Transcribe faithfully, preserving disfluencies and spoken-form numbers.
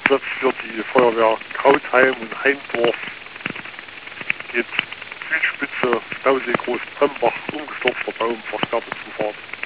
Einsatz für die Feuerwehr Krautheim und Heindorf geht Südspitze, Stausee, Großbrembach, umgestürzter Baum, versperrte Zufahrt.